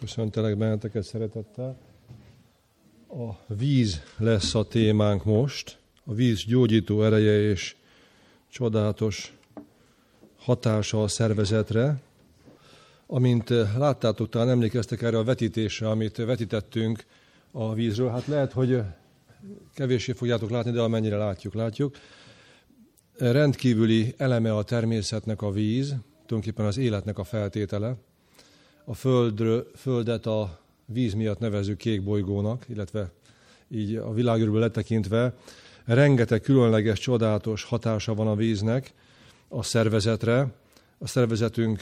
Köszöntelek benneteket szeretettel. A víz lesz a témánk most. A víz gyógyító ereje és csodálatos hatása a szervezetre. Amint láttátok, talán emlékeztek erre a vetítésre, amit vetítettünk a vízről. Hát lehet, hogy kevéssé fogjátok látni, de amennyire látjuk. Rendkívüli eleme a természetnek a víz, tulajdonképpen az életnek a feltétele. A Földet a víz miatt nevezzük kék bolygónak, illetve így a világűrből letekintve rengeteg különleges, csodálatos hatása van a víznek a szervezetre. A szervezetünk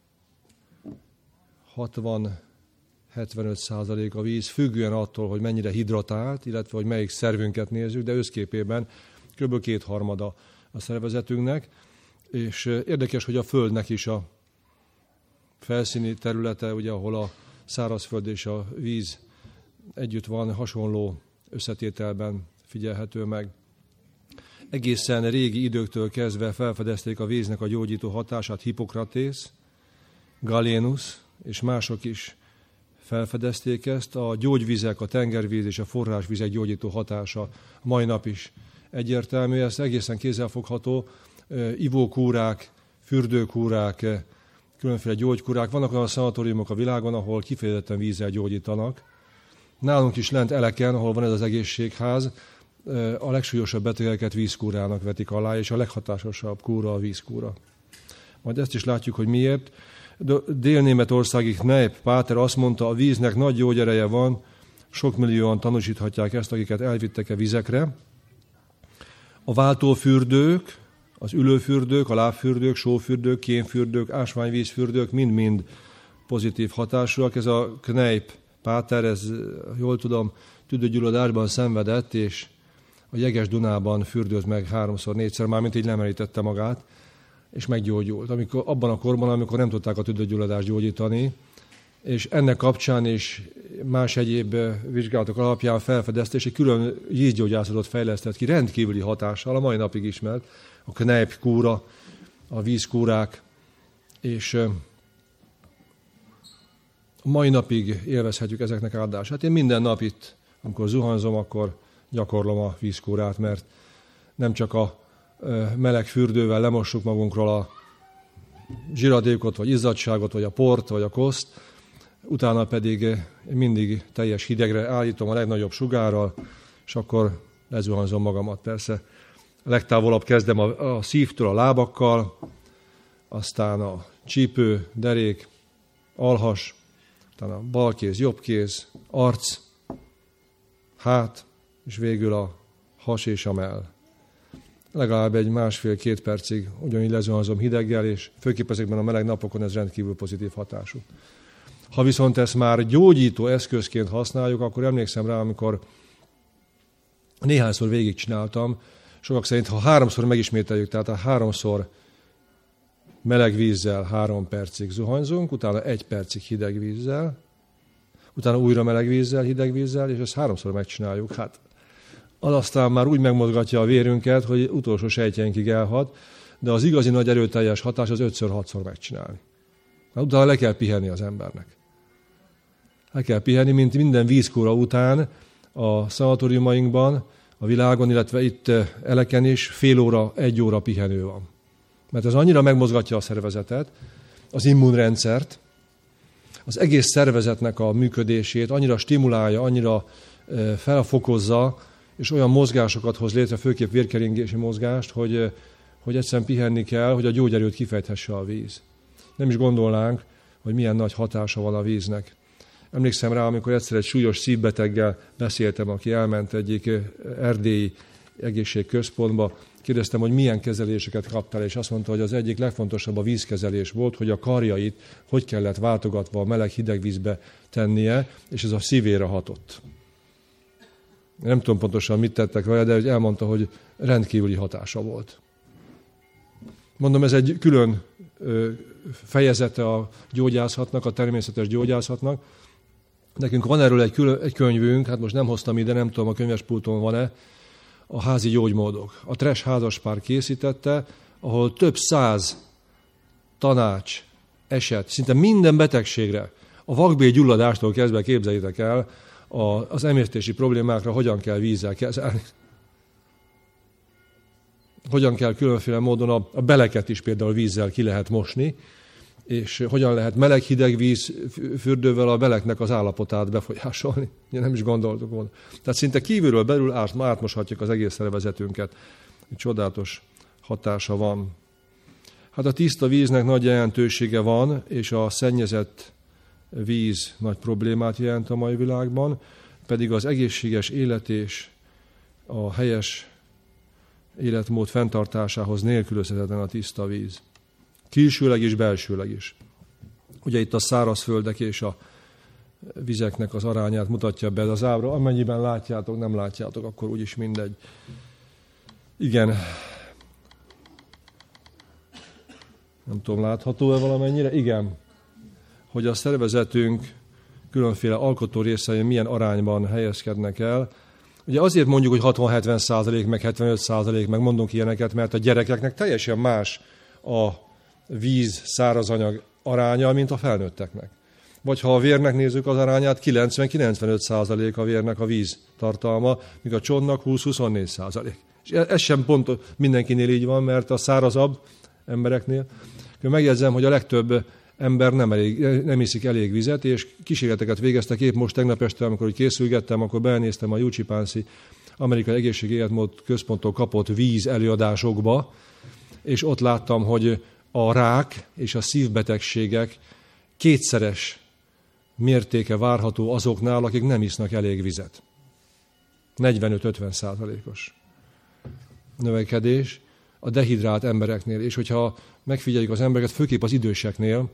60-75% a víz, függően attól, hogy mennyire hidratált, illetve hogy melyik szervünket nézzük, de összképében kb. 2/3 a szervezetünknek. És érdekes, hogy a Földnek is a felszíni területe, ugye, ahol a szárazföld és a víz együtt van, hasonló összetételben figyelhető meg. Egészen régi időktől kezdve felfedezték a víznek a gyógyító hatását Hippokratész, Galénusz és mások is felfedezték ezt. A gyógyvizek, a tengervíz és a forrásvizek gyógyító hatása mai nap is egyértelmű. Ez egészen kézzelfogható. Ivókúrák, fürdőkúrák, különféle gyógykúrák. Vannak olyan szanatóriumok a világon, ahol kifejezetten vízzel gyógyítanak. Nálunk is lent Eleken, ahol van ez az egészségház, a legsúlyosabb betegeket vízkúrának vetik alá, és a leghatásosabb kúra a vízkúra. Majd ezt is látjuk, hogy miért. Dél-németországi Kneipp Páter azt mondta, a víznek nagy gyógyereje van, sok millióan tanúsíthatják ezt, akiket elvittek a vizekre. A váltófürdők, az ülőfürdők, a lábfürdők, sófürdők, kénfürdők, ásványvízfürdők mind-mind pozitív hatásúak. Ez a Kneipp Páter, ez jól tudom, tüdőgyulladásban szenvedett, és a Jeges Dunában fürdőz meg 3-4-szer, mármint így lemerítette magát, és meggyógyult. Abban a korban, amikor nem tudták a tüdőgyulladást gyógyítani, és ennek kapcsán és más egyéb vizsgálatok alapján felfedezte, és egy külön vízgyógyászatot fejlesztett ki rendkívüli hatással, a mai napig ismert, a Kneipp kúra, a vízkúrák, és a mai napig élvezhetjük ezeknek áldását. Én minden nap itt, amikor zuhanyzom, akkor gyakorlom a vízkúrát, mert nem csak a meleg fürdővel lemossuk magunkról a zsiradékot, vagy izzadságot, vagy a port, vagy a koszt, utána pedig mindig teljes hidegre állítom a legnagyobb sugárral, és akkor lezuhanyzom magamat. Persze a legtávolabb kezdem a szívtől a lábakkal, aztán a csípő, derék, alhas, utána a bal kéz, jobb kéz, arc, hát, és végül a has és a mell. Legalább egy 1,5-2 percig ugyanígy lezuhanyzom hideggel, és főképp ezekben a meleg napokon ez rendkívül pozitív hatású. Ha viszont ezt már gyógyító eszközként használjuk, akkor emlékszem rá, amikor néhányszor végigcsináltam, sokak szerint, ha 3-szor megismételjük, tehát a 3-szor meleg vízzel 3 percig zuhanyzunk, utána 1 percig hideg vízzel, utána újra meleg vízzel, hideg vízzel, és ezt 3-szor megcsináljuk. Hát az aztán már úgy megmozgatja a vérünket, hogy utolsó sejtjeinkig elhat, de az igazi nagy erőteljes hatás az 5-6-szor megcsinálni. Hát utána le kell pihenni az embernek. Le kell pihenni, mint minden vízkúra után a szanatóriumainkban, a világon, illetve itt Eleken is fél óra, 1 óra pihenő van. Mert ez annyira megmozgatja a szervezetet, az immunrendszert, az egész szervezetnek a működését annyira stimulálja, annyira felfokozza, és olyan mozgásokat hoz létre, főképp vérkeringési mozgást, hogy egyszerűen pihenni kell, hogy a gyógyerőt kifejthesse a víz. Nem is gondolnánk, hogy milyen nagy hatása van a víznek. Emlékszem rá, amikor egyszer egy súlyos szívbeteggel beszéltem, aki elment egyik erdélyi egészségközpontba, kérdeztem, hogy milyen kezeléseket kaptál, és azt mondta, hogy az egyik legfontosabb a vízkezelés volt, hogy a karjait hogy kellett váltogatva a meleg-hideg vízbe tennie, és ez a szívére hatott. Nem tudom pontosan, mit tettek vele, de elmondta, hogy rendkívüli hatása volt. Mondom, ez egy külön fejezete a gyógyászatnak, a természetes gyógyászatnak. Nekünk van erről egy könyvünk, hát most nem hoztam ide, nem tudom, a könyvespulton van-e, a házi gyógymódok. A Trash házaspár készítette, ahol több 100 tanács, eset, szinte minden betegségre, A vakbélgyulladástól kezdve képzeljétek el, az emésztési problémákra hogyan kell vízzel kezelni. Hogyan kell különféle módon a beleket is például vízzel ki lehet mosni, és hogyan lehet meleg-hideg víz fürdővel a beleknek az állapotát befolyásolni. Nem is gondoltuk volna. Tehát szinte kívülről belül átmoshatjuk az egész szervezetünket. Egy csodálatos hatása van. Hát a tiszta víznek nagy jelentősége van, és a szennyezett víz nagy problémát jelent a mai világban, pedig az egészséges élet és a helyes életmód fenntartásához nélkülözhetetlen a tiszta víz. Külsőleg és belsőleg is. Ugye itt a szárazföldek és a vizeknek az arányát mutatja be az ábra. Amennyiben látjátok, nem látjátok, akkor úgyis mindegy. Igen. Nem tudom, látható-e valamennyire? Igen. Hogy a szervezetünk különféle alkotó részei milyen arányban helyezkednek el. Ugye azért mondjuk, hogy 60-70%, meg 75%, meg mondunk ilyeneket, mert a gyerekeknek teljesen más a víz, szárazanyag aránya, mint a felnőtteknek. Vagy ha a vérnek nézzük az arányát, 90-95% a vérnek a víz tartalma, míg a csontnak 20-24%. És ez sem pont mindenkinél így van, mert a szárazabb embereknél. Megjegyzem, hogy a legtöbb ember nem iszik elég vizet, és kísérleteket végeztek épp most tegnap este, amikor készülgettem, akkor belenéztem a UCI Amerikai Egészségi Életmód Központtól kapott víz előadásokba, és ott láttam, hogy a rák és a szívbetegségek kétszeres mértéke várható azoknál, akik nem isznak elég vizet. 45-50%-os növekedés a dehidrált embereknél, és hogyha megfigyeljük az embereket, főképp az időseknél,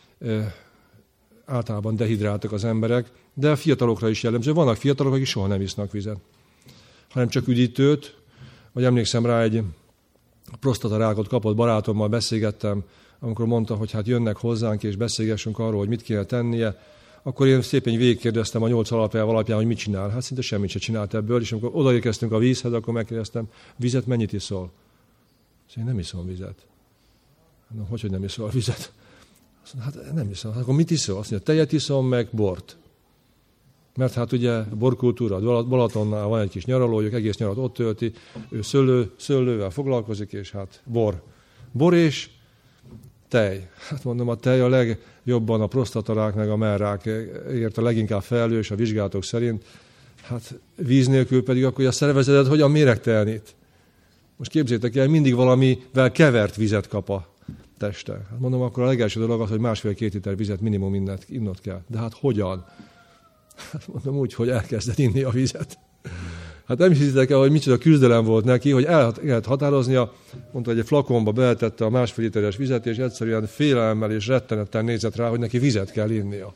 általában dehidráltak az emberek, de a fiatalokra is jellemző. Vannak fiatalok, akik soha nem isznak vizet, hanem csak üdítőt, vagy emlékszem rá, egy prostatarákot kapott barátommal beszélgettem, amikor mondta, hogy hát jönnek hozzánk, és beszélgessünk arról, hogy mit kéne tennie, akkor én szépen végigkérdeztem a 8 alapelv alapján, hogy mit csinál. Hát szinte semmit se csinált ebből, és amikor odaérkeztünk a vízhez, akkor megkérdeztem, vizet mennyit iszol? Én nem iszom vizet. Hogy nem iszol vizet? Hát nem iszom. Hát akkor mit iszol? Azt mondja, tejet iszom, meg bort. Mert hát ugye borkultúra, Balatonnál van egy kis nyaralójuk, egész nyarat ott tölti, ő szőlővel foglalkozik, és hát bor és tej. Hát mondom, a tej a legjobban a prostatarák meg a mellrákért a leginkább felelős a vizsgálatok szerint. Hát víz nélkül pedig akkor a szervezetet hogyan méregtelenít? Most képzétek el, mindig valamivel kevert vizet kap a teste. Hát mondom, akkor a legelső dolog az, hogy 1,5-2 liter vizet minimum innod kell. De hát hogyan? Hát mondom úgy, hogy elkezdett inni a vizet. Hát nem hiszitek el, hogy micsoda küzdelem volt neki, hogy el lehet határoznia, mondta, hogy egy flakonba beletette a 1,5 literes vizet, és egyszerűen félelemmel és rettenettel nézett rá, hogy neki vizet kell innia.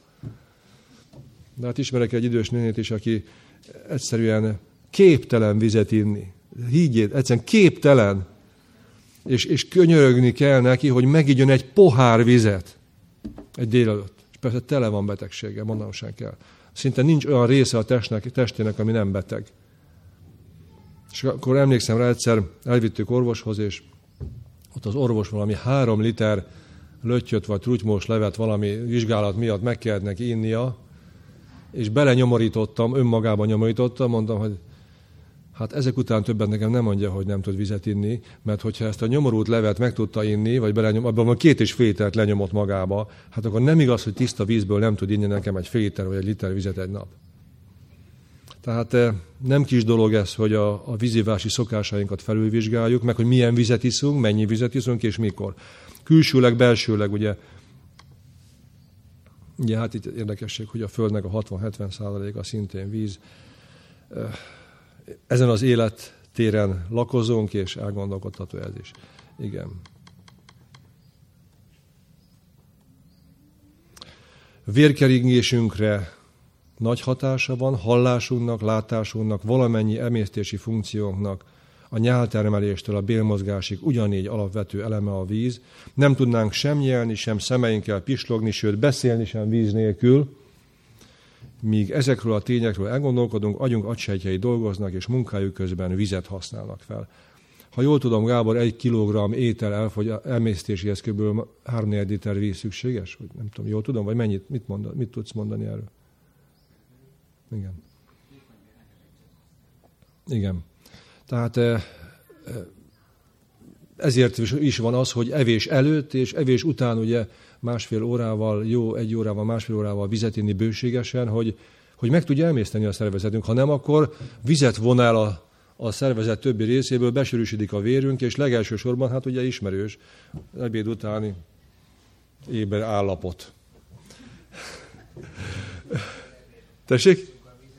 De hát ismerek egy idős nénét is, aki egyszerűen képtelen vizet inni. Higgyét, egyszerűen képtelen. És könyörögni kell neki, hogy megigyon egy pohár vizet egy délelőtt. És persze tele van betegsége, mondanom sem kell. Szinte nincs olyan része a testének, ami nem beteg. És akkor emlékszem rá, egyszer elvittük orvoshoz, és ott az orvos valami 3 liter löttyöt vagy trutymós levet valami vizsgálat miatt meg kellett neki innia, és belenyomorítottam, önmagában nyomorítottam, mondtam, hogy hát ezek után többet nekem nem mondja, hogy nem tud vizet inni, mert hogyha ezt a nyomorult levet meg tudta inni, vagy abban 2,5 litert lenyomott magába, hát akkor nem igaz, hogy tiszta vízből nem tud inni nekem egy fél liter vagy 1 liter vizet egy nap. Tehát nem kis dolog ez, hogy a vízivási szokásainkat felülvizsgáljuk, meg hogy milyen vizet iszunk, mennyi vizet iszunk és mikor. Külsőleg, belsőleg, ugye hát itt érdekesség, hogy a Földnek a 60-70%-a szintén víz. Ezen az élettéren lakozunk, és elgondolkodható ez is. Igen. Vérkeringésünkre nagy hatása van, hallásunknak, látásunknak, valamennyi emésztési funkciónknak, a nyáltermeléstől a bélmozgásig ugyanígy alapvető eleme a víz. Nem tudnánk sem nyelni, sem szemeinkkel pislogni, sőt beszélni sem víz nélkül. Míg ezekről a tényekről elgondolkodunk, agyunk agysejtjei dolgoznak, és munkájuk közben vizet használnak fel. Ha jól tudom, Gábor, 1 kilogramm étel emésztéséhez kb. 3-4 liter víz szükséges? Vagy nem tudom, jól tudom, vagy mit tudsz mondani erről? Igen. Igen. Tehát ezért is van az, hogy evés előtt és evés után ugye 1,5 órával, 1 órával, 1,5 órával vizet inni bőségesen, hogy meg tudja emészteni a szervezetünk. Ha nem, akkor vizet von el a szervezet többi részéből, besűrűsödik a vérünk, és legelső sorban, hát ugye ismerős, ebéd utáni éber állapot. Tessék?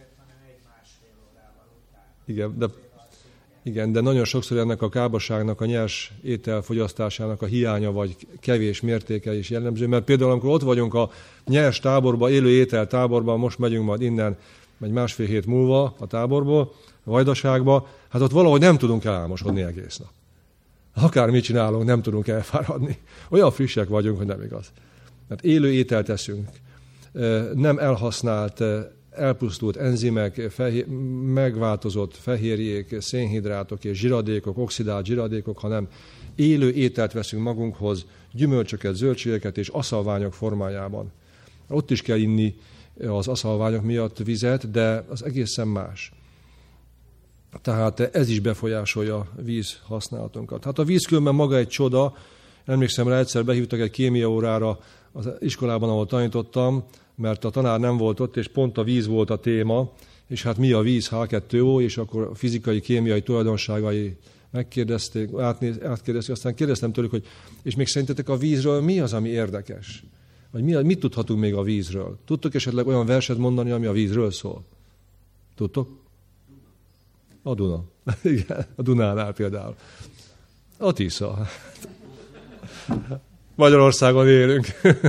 Igen, de nagyon sokszor ennek a kábasságnak, a nyers ételfogyasztásának a hiánya vagy kevés mértéke is jellemző, mert például amikor ott vagyunk a nyers táborban, élő ételtáborban, most megyünk majd innen, egy 1,5 hét múlva a táborból, a Vajdaságba, hát ott valahogy nem tudunk elálmosodni egész nap. Akármit csinálunk, nem tudunk elfáradni. Olyan frissek vagyunk, hogy nem igaz. Mert élő ételt eszünk, nem elhasznált, elpusztult enzimek, megváltozott fehérjék, szénhidrátok és zsiradékok, oxidált zsiradékok, hanem élő ételt veszünk magunkhoz, gyümölcsöket, zöldségeket és aszalványok formájában. Ott is kell inni az aszalványok miatt vizet, de az egészen más. Tehát ez is befolyásolja a víz használatunkat. Hát a víz különben maga egy csoda. Emlékszem rá, egyszer behívtak egy kémia órára az iskolában, ahol tanítottam, mert a tanár nem volt ott, és pont a víz volt a téma, és hát mi a víz, H2O, és akkor a fizikai, kémiai tulajdonságai megkérdezték, átkérdezték, aztán kérdeztem tőlük, hogy és még szerintetek a vízről mi az, ami érdekes? Vagy mit tudhatunk még a vízről? Tudtok esetleg olyan verset mondani, ami a vízről szól? Tudtok? A Duna. Igen, a Dunánál például. A Tisza. Magyarországon élünk.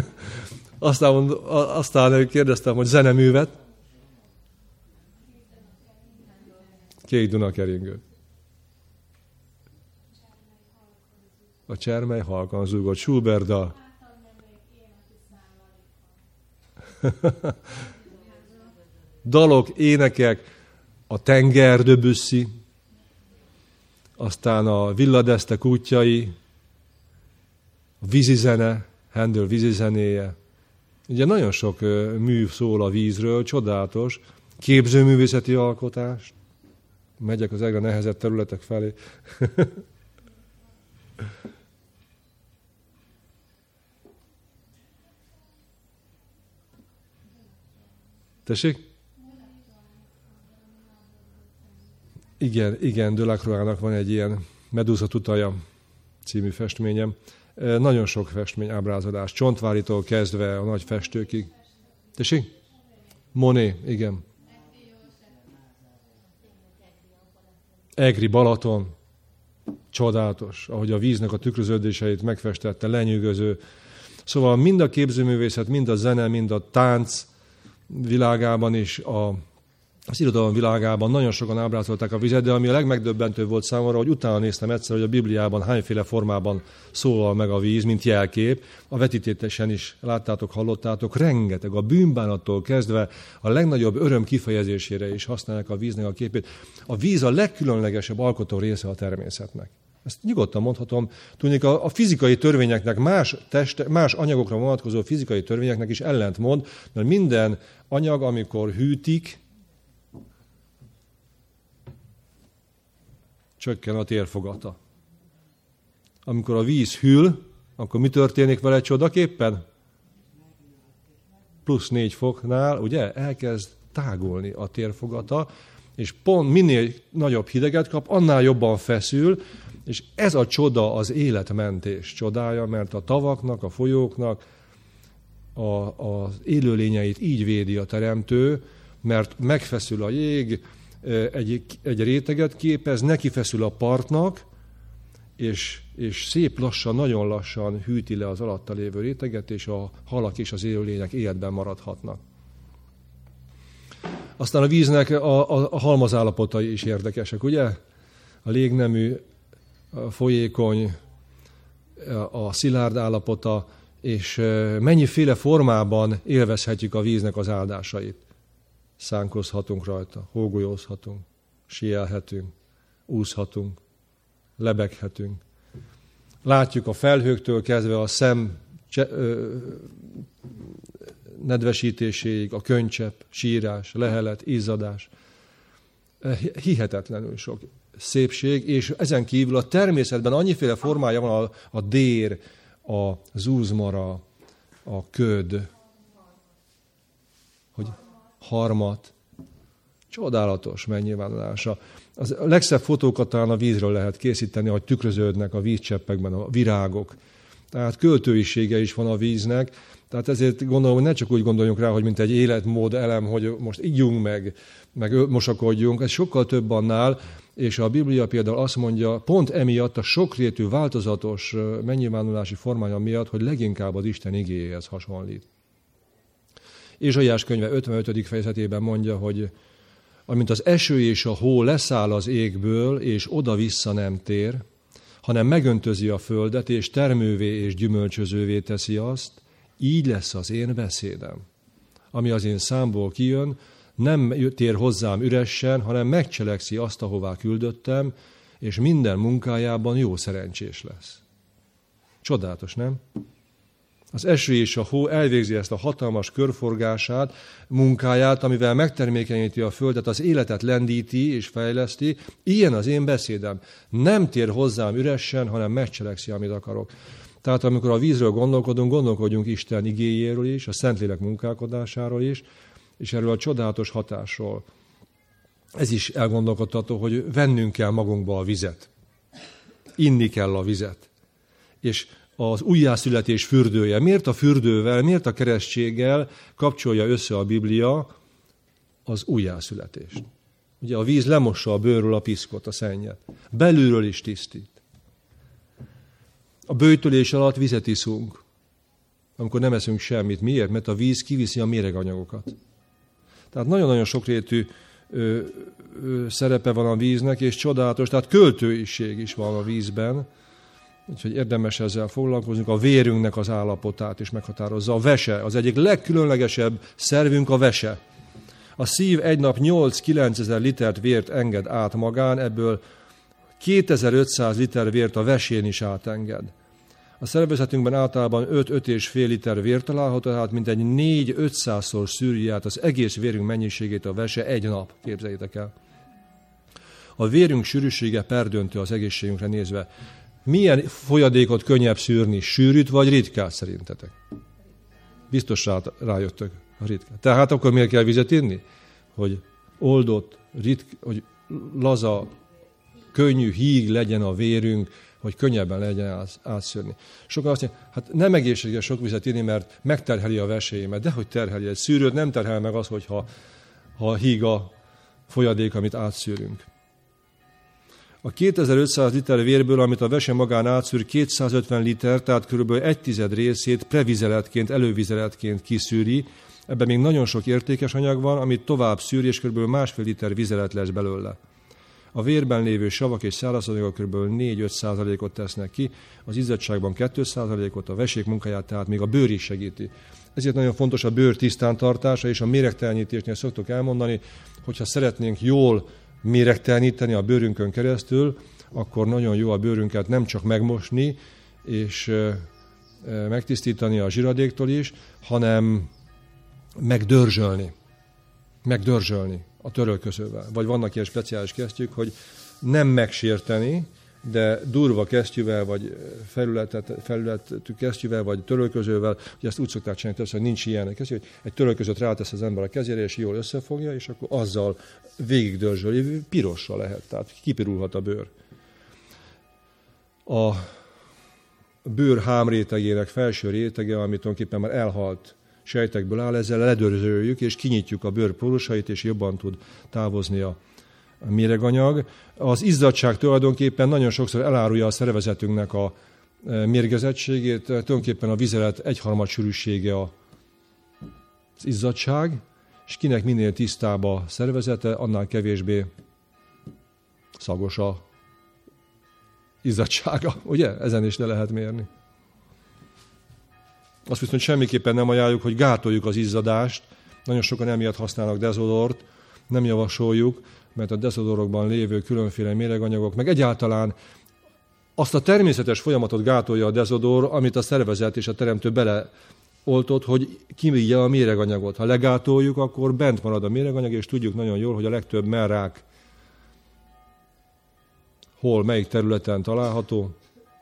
Aztán kérdeztem, hogy zeneművet. 2 Dunakeringő. A csermely halkan zúgott, Schubert dal. Dalok, énekek, a tenger, Debussy, aztán a Villa d'Este útjai, a vízizene, Handel vízizenéje. Ugye nagyon sok mű szól a vízről, csodálatos, képzőművészeti alkotás. Megyek az egyre nehezebb területek felé. Tessék? Igen, Delacroix-nak van egy ilyen Medusa tutaja című festményem. Nagyon sok festmény, ábrázolás, Csontváritól kezdve a nagy festőkig. Tessék? Monet, igen. Egri, Balaton, csodálatos, ahogy a víznek a tükröződéseit megfestette, lenyűgöző. Szóval mind a képzőművészet, mind a zene, mind a tánc világában is, az irodalom világában nagyon sokan ábrázolták a vizet, de ami a legmegdöbbentőbb volt számomra, hogy utána néztem egyszer, hogy a Bibliában hányféle formában szólal meg a víz, mint jelkép. A vetítésen is láttátok, hallottátok, rengeteg, a bűnbánattól kezdve a legnagyobb öröm kifejezésére is használják a víznek a képét. A víz a legkülönlegesebb alkotó része a természetnek. Ezt nyugodtan mondhatom. Tudnék, a fizikai törvényeknek, más anyagokra vonatkozó fizikai törvényeknek is ellentmond, mert minden anyag, amikor hűtik, csökken a térfogata. Amikor a víz hűl, akkor mi történik vele csodaképpen? +4 foknál, ugye, elkezd tágulni a térfogata, és pont minél nagyobb hideget kap, annál jobban feszül, és ez a csoda az életmentés csodája, mert a tavaknak, a folyóknak az élőlényeit így védi a teremtő, mert megfeszül a jég, egy réteget képez, neki feszül a partnak, és szép lassan, nagyon lassan hűti le az alatta lévő réteget, és a halak és az élőlények életben maradhatnak. Aztán a víznek a halmazállapotai is érdekesek, ugye? A légnemű, a folyékony, a szilárd állapota, és mennyiféle formában élvezhetjük a víznek az áldásait. Szánkozhatunk rajta, hógolyózhatunk, síelhetünk, úszhatunk, lebeghetünk. Látjuk a felhőktől kezdve a szem nedvesítéséig, a könycsepp, sírás, lehelet, izzadás. Hihetetlenül sok szépség, és ezen kívül a természetben annyiféle formája van a dér, a zúzmara, a köd, hogy harmat. Csodálatos megnyilvánulása. A legszebb fotókat talán a vízről lehet készíteni, hogy tükröződnek a vízcseppekben a virágok. Tehát költőisége is van a víznek. Tehát ezért gondolom, hogy ne csak úgy gondoljunk rá, hogy mint egy életmód elem, hogy most iggyunk meg mosakodjunk. Ez sokkal több annál, és a Biblia például azt mondja, pont emiatt a sokrétű, változatos megnyilvánulási formája miatt, hogy leginkább az Isten igéjéhez hasonlít. Ézsaiás könyve 55. fejezetében mondja, hogy amint az eső és a hó leszáll az égből, és oda-vissza nem tér, hanem megöntözi a földet, és termővé és gyümölcsözővé teszi azt, így lesz az én beszédem. Ami az én számból kijön, nem tér hozzám üresen, hanem megcselekszi azt, ahová küldöttem, és minden munkájában jó szerencsés lesz. Csodálatos, nem? Az eső és a hó elvégzi ezt a hatalmas körforgását, munkáját, amivel megtermékenyíti a földet, az életet lendíti és fejleszti. Ilyen az én beszédem. Nem tér hozzám üresen, hanem megcselekszi, amit akarok. Tehát amikor a vízről gondolkodunk, gondolkodjunk Isten igéjéről is, a Szentlélek munkálkodásáról is, és erről a csodálatos hatásról. Ez is elgondolkodtató, hogy vennünk kell magunkba a vizet. Inni kell a vizet. És az újjászületés fürdője. Miért a fürdővel, miért a keresztséggel kapcsolja össze a Biblia az újjászületést? Ugye a víz lemossa a bőrről a piszkot, a szennyet. Belülről is tisztít. A böjtölés alatt vizet iszunk, amikor nem eszünk semmit. Miért? Mert a víz kiviszi a méreganyagokat. Tehát nagyon-nagyon sokrétű szerepe van a víznek, és csodálatos, tehát költőiség is van a vízben, úgyhogy érdemes ezzel foglalkozni. A vérünknek az állapotát is meghatározza. A vese, az egyik legkülönlegesebb szervünk a vese. A szív egy nap 8-9 ezer litert vért enged át magán, ebből 2500 liter vért a vesén is átenged. A szervezetünkben általában 5-5,5 liter vér található, tehát mintegy 4-500-szor szűri át az egész vérünk mennyiségét a vese egy nap, képzeljétek el. A vérünk sűrűsége perdöntő az egészségünkre nézve. Milyen folyadékot könnyebb szűrni, sűrűt vagy ritkát szerintetek? Biztos rájöttök a ritkát. Tehát akkor miért kell vizet inni? Hogy oldott, hogy laza, könnyű híg legyen a vérünk, hogy könnyebben legyen átszűrni. Sokan azt mondják, hát nem egészséges sok vizet inni, mert megterheli a veséimet. De hogy terheli? Egy szűrőt nem terhel meg az, hogyha híg a folyadék, amit átszűrünk. A 2500 liter vérből, amit a vese magán átszűr, 250 liter, tehát kb. 1/10 részét previzeletként, elővizeletként kiszűri. Ebben még nagyon sok értékes anyag van, amit tovább szűr, és kb. 1,5 liter vizelet lesz belőle. A vérben lévő savak és szárazanyagok kb. 4-5%-ot tesznek ki, az izzadságban 2%-ot, a vesék munkáját tehát még a bőr is segíti. Ezért nagyon fontos a bőr tisztántartása, és a méregtelenítésnél szoktuk elmondani, hogyha szeretnénk jól méregteleníteni a bőrünkön keresztül, akkor nagyon jó a bőrünket nem csak megmosni és megtisztítani a zsiradéktól is, hanem megdörzsölni a törölközővel. Vagy vannak ilyen speciális kesztyűk, hogy nem megsérteni, de durva kesztyűvel, vagy felületű kesztyűvel, vagy törölközővel, hogy ezt úgy szokták csinálni többször, hogy nincs ilyen kesztyű, hogy egy törölközőt rátesz az ember a kezére, és jól összefogja, és akkor azzal végig dörzsöli, pirosra lehet, tehát kipirulhat a bőr. A bőr hámrétegének felső rétege, amit tulajdonképpen már elhalt sejtekből áll, ezzel ledörzsöljük, és kinyitjuk a bőr pórusait, és jobban tud távozni a méreganyag. Az izzadság tulajdonképpen nagyon sokszor elárulja a szervezetünknek a mérgezettségét, tulajdonképpen a vizelet 1/3 sűrűsége az izzadság, és kinek minél tisztább a szervezete, annál kevésbé szagos a izzadsága. Ugye? Ezen is le lehet mérni. Azt viszont semmiképpen nem ajánljuk, hogy gátoljuk az izzadást. Nagyon sokan emiatt használnak dezodort, nem javasoljuk, mert a dezodorokban lévő különféle méreganyagok, meg egyáltalán azt a természetes folyamatot gátolja a dezodor, amit a szervezet és a teremtő beleoltott, hogy kivigye a méreganyagot. Ha legátoljuk, akkor bent marad a méreganyag, és tudjuk nagyon jól, hogy a legtöbb mellrák hol, melyik területen található.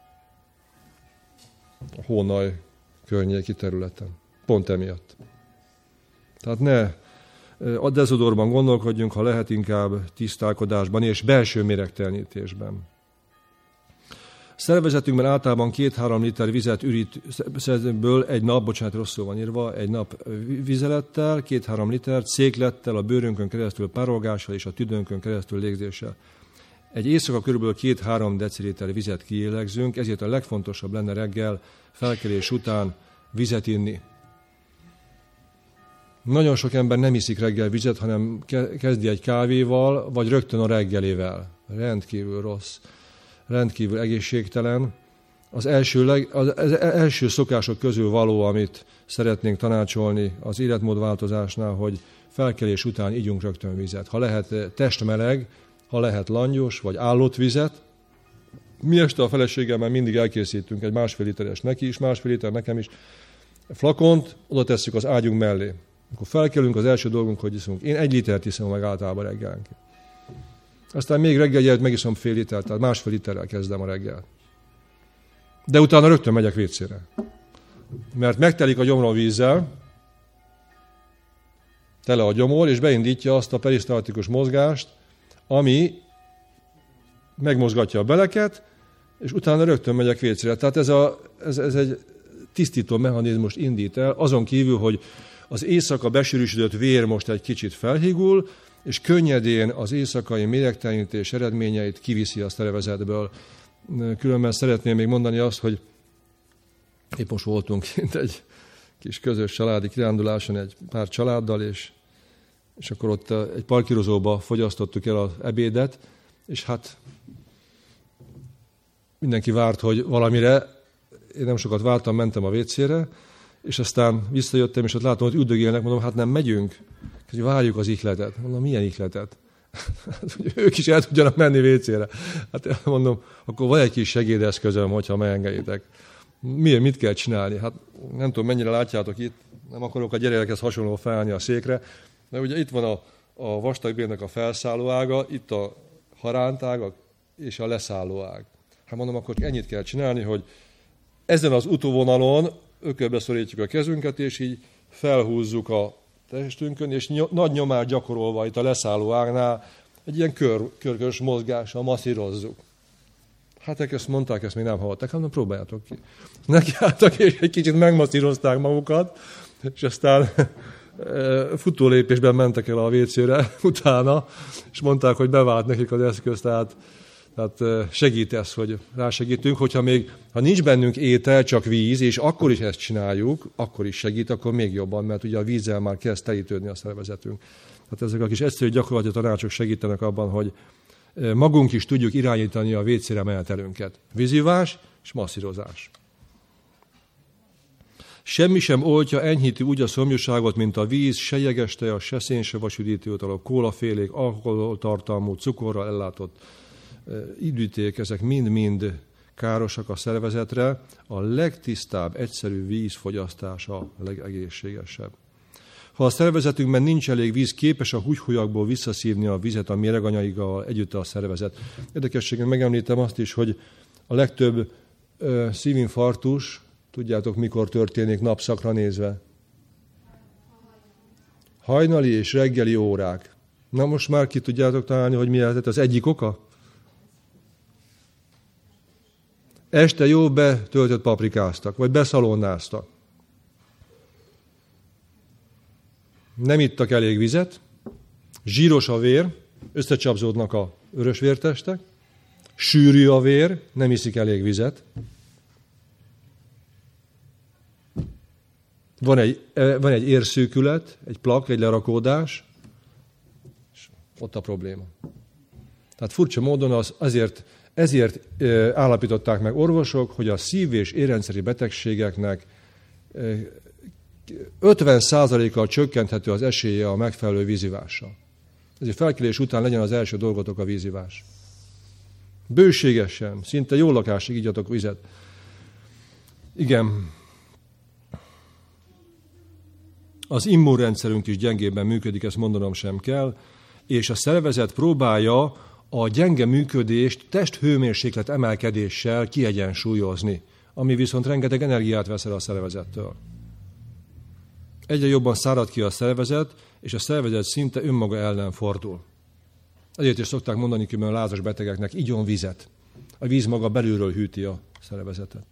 A hónaj környéki területen. Pont emiatt. Tehát ne a dezodorban gondolkodjunk, ha lehet, inkább tisztálkodásban és belső méregtelenítésben. Szervezetünkben általában 2-3 liter vizet ürítből egy nap, bocsánat, rosszul van írva, egy nap vizelettel, 2-3 litert, széklettel, a bőrünkön keresztül párolgással és a tüdőnkön keresztül légzéssel. Egy éjszaka kb. 2-3 deciliter vizet kiélegzünk, ezért a legfontosabb lenne reggel felkelés után vizet inni. Nagyon sok ember nem iszik reggel vizet, hanem kezdi egy kávéval, vagy rögtön a reggelével. Rendkívül rossz, rendkívül egészségtelen. Az első szokások közül való, amit szeretnénk tanácsolni az életmódváltozásnál, hogy felkelés után igyunk rögtön vizet. Ha lehet testmeleg, ha lehet langyos, vagy állott vizet. Mi este a feleségemmel mindig elkészítünk egy 1,5 literes neki is, 1,5 liter nekem is, flakont, oda tesszük az ágyunk mellé. Akkor felkelünk, az első dolgunk, hogy iszunk. Én 1 litert iszom meg általában reggelenként. Aztán még reggel megiszom fél litert, tehát 1,5 literrel kezdem a reggel. De utána rögtön megyek vécére. Mert megtelik a gyomrom vízzel, tele a gyomor, és beindítja azt a perisztaltikus mozgást, ami megmozgatja a beleket, és utána rögtön megyek vécére. Tehát ez egy tisztító mechanizmust indít el, azon kívül, hogy az éjszaka besűrűsödött vér most egy kicsit felhigul, és könnyedén az éjszakai méregtelenítés eredményeit kiviszi a szervezetből. Különben szeretném még mondani azt, hogy épp most voltunk kint egy kis közös családi kiránduláson egy pár családdal, és akkor ott egy parkírozóba fogyasztottuk el az ebédet, és hát mindenki várt, hogy valamire, én nem sokat vártam, mentem a vécére, és aztán visszajöttem, és ott látom, hogy üldögélnek, mondom, hát nem megyünk, hogy várjuk az ihletet. Mondom, milyen ihletet? Ők is el tudjanak menni vécére. Hát mondom, akkor van egy kis segédeszközöm, hogyha megengeditek. Mit kell csinálni? Hát nem tudom, mennyire látjátok itt, nem akarok a gyerekekhez hasonló felállni a székre, de ugye itt van a vastagbélnek a felszálló ága, itt a harántág és a leszálló ág. Hát mondom, akkor ennyit kell csinálni, hogy ezen az utóvonalon ökölbe szorítjuk a kezünket, és így felhúzzuk a testünkön, és nagy nyomást gyakorolva itt a leszálló ágnál egy ilyen körkös mozgással masszírozzuk. Hát ezt mondták, ezt még nem hallották, hanem próbáljátok ki. Nekiálltak, és egy kicsit megmasszírozták magukat, és aztán futólépésben mentek el a vécére utána, és mondták, hogy bevált nekik az eszköz, tehát segít ez, hogy rásegítünk, ha nincs bennünk étel, csak víz, és akkor is ezt csináljuk, akkor is segít, akkor még jobban, mert ugye a vízzel már kezd telítődni a szervezetünk. Tehát ezek a kis egyszerű gyakorlati tanácsok segítenek abban, hogy magunk is tudjuk irányítani a vécére menetelünket. Vízivás és masszírozás. Semmi sem oltja, enyhíti úgy a szomjúságot, mint a víz, se jeges teja, se szén, se vasüdítőitalok, kólafélék, alkoholtartalmú, cukorral ellátott üdíték, ezek mind-mind károsak a szervezetre. A legtisztább, egyszerű víz fogyasztása a legegészségesebb. Ha a szervezetünkben nincs elég víz, képes a húgyhóllyakból visszaszívni a vizet a méreganyagaival együtt a szervezet. Érdekességen megemlítem azt is, hogy a legtöbb szívinfarktus, tudjátok, mikor történik napszakra nézve? Hajnali és reggeli órák. Na most már ki tudjátok találni, hogy mi lehetett az egyik oka? Este jó betöltött paprikáztak, vagy beszalonnáztak. Nem ittak elég vizet, zsíros a vér, összecsapzódnak a örösvértestek, sűrű a vér, nem iszik elég vizet. Van egy érszűkület, egy plak, egy lerakódás, és ott a probléma. Tehát furcsa módon ezért állapították meg orvosok, hogy a szív- és érrendszeri betegségeknek 50%-kal csökkenthető az esélye a megfelelő vízivással. Ezért felkelés után legyen az első dolgotok a vízivás. Bőségesen, szinte jó lakásig igyatok vizet. Igen. Az immunrendszerünk is gyengébben működik, ezt mondanom sem kell, és a szervezet próbálja a gyenge működést testhőmérséklet emelkedéssel kiegyensúlyozni, ami viszont rengeteg energiát vesz el a szervezettől. Egyre jobban szárad ki a szervezet, és a szervezet szinte önmaga ellen fordul. Ezért is szokták mondani a lázas betegeknek, igyon vizet. A víz maga belülről hűti a szervezetet.